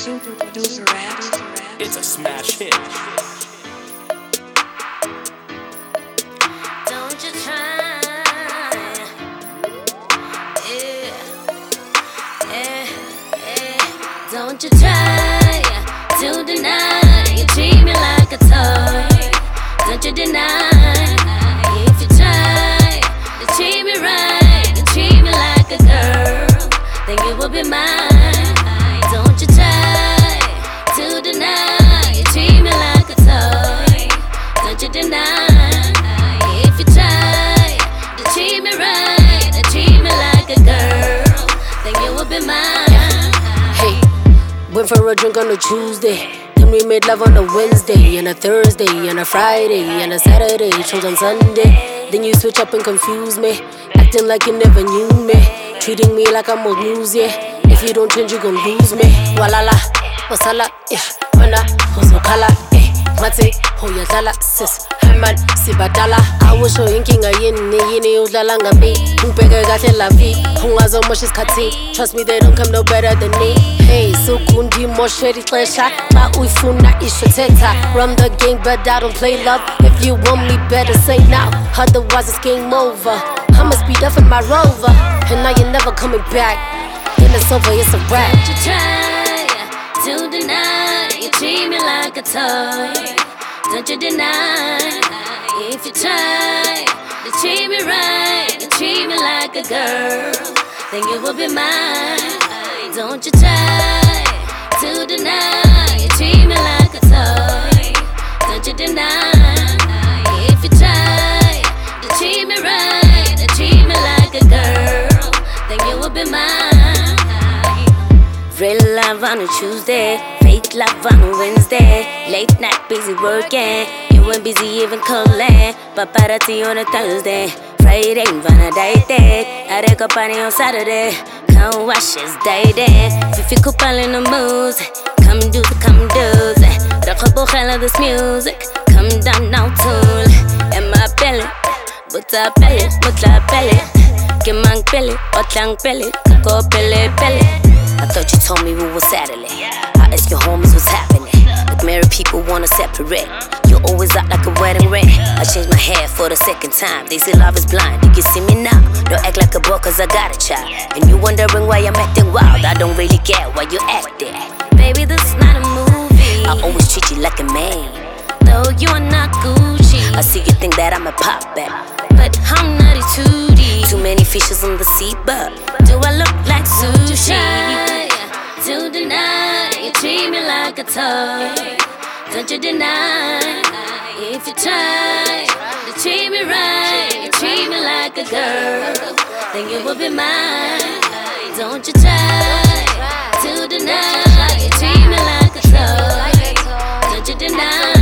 It's a smash hit. Don't you try, don't you try to deny. You treat me like a toy. Don't you deny. If you try to treat me right, you treat me like a girl, then you will be mine. Don't you try to deny. You treat me like a toy. Don't you deny. If you try to treat me right, to treat me like a girl, then you will be mine. Hey, went for a drink on a Tuesday. Then we made love on a Wednesday, and a Thursday, and a Friday, and a Saturday, chose on Sunday. Then you switch up and confuse me, acting like you never knew me, treating me like I'm old news, yeah. If you don't change, you gon' lose me. Walala, wasala, yeah, mana, hosokala, eh. Mate, hoyadala, sis, Herman, Sibadala. I was showing king a yini, udlalanga me. Umpega gate la vie, hungazo moshis kati. Trust me, they don't come no better than me. Hey, sukundi mosheri klesha, ma uifuna ishoteta. Run the game, but I don't play love. If you want me, better say now. Otherwise, it's game over. I'ma speed up in my Rover, and now you're never coming back. Then it's over, it's a wrap. Don't you try to deny. You treat me like a toy. Don't you deny. If you try to treat me right, you treat me like a girl, then you will be mine. Don't you try to deny. You treat me like a toy. Don't you deny. If you try to treat me right, to treat me like a girl, then you will be mine. Real love on a Tuesday, fake love on a Wednesday. Late night busy working, you ain't busy even calling. Paparazzi on a Thursday, Friday wanna date. Areko party on Saturday, come watch us dating. Fifi kupal in the mood, come do the Rakhobo khela this music, come down now tune. And my belly, buta belly, Kimang belly, otlang belly, kako belly. I thought you told me we were Saturday. I asked your homies what's happening. Like married people wanna separate. You always act like a wedding ring. I changed my hair for the second time. They say love is blind, you can see me now. Don't act like a boy cause I got a child. And you wondering why I'm acting wild. I don't really care why you acting. Baby, this is not a movie. I always treat you like a man, though you are not Gucci. I see you think that I'm a pop back, but I'm not a 2D. Too many fishes in the sea, but do I look like sushi? To deny, you treat me like a toy. Don't you deny. If you try to treat me right, you treat me like a girl, then you will be mine. Don't you try to deny. You treat me like a toy. Don't you deny.